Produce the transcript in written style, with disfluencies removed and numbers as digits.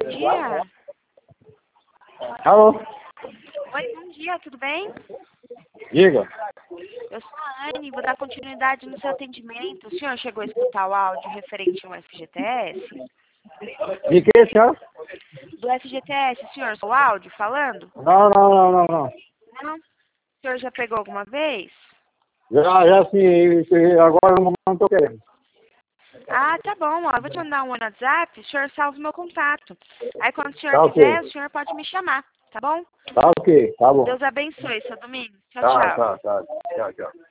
dia. Alô? Oi, bom dia, tudo bem? Diga. Eu sou a Anne, vou dar continuidade no seu atendimento. O senhor chegou a escutar o áudio referente ao FGTS? De que, senhor? Do FGTS, senhor, o áudio falando? Não. Não? O senhor já pegou alguma vez? Já sim, agora no momento não estou querendo. Ah, tá bom, ó, eu vou te mandar um WhatsApp, o senhor salva o meu contato. Aí quando o senhor Tá quiser, ok. o senhor pode me chamar, tá bom? Tá ok, tá bom. Deus abençoe, seu domingo. Tchau, tchau. Tá. Tchau.